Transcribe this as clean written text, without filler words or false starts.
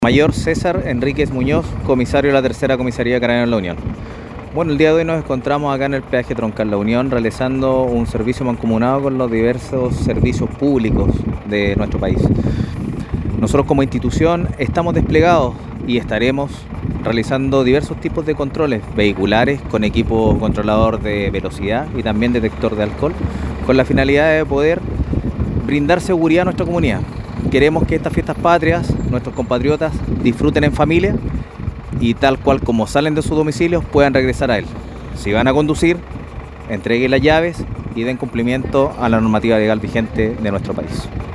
Mayor César Enríquez Muñoz, comisario de la Tercera Comisaría de Carabineros de la Unión. Bueno, el día de hoy nos encontramos acá en el peaje Troncal La Unión realizando un servicio mancomunado con los diversos servicios públicos de nuestro país. Nosotros como institución estamos desplegados y estaremos realizando diversos tipos de controles vehiculares con equipo controlador de velocidad y también detector de alcohol, con la finalidad de poder brindar seguridad a nuestra comunidad. Queremos que estas fiestas patrias, nuestros compatriotas disfruten en familia y tal cual como salen de sus domicilios puedan regresar a él. Si van a conducir, entreguen las llaves y den cumplimiento a la normativa legal vigente de nuestro país.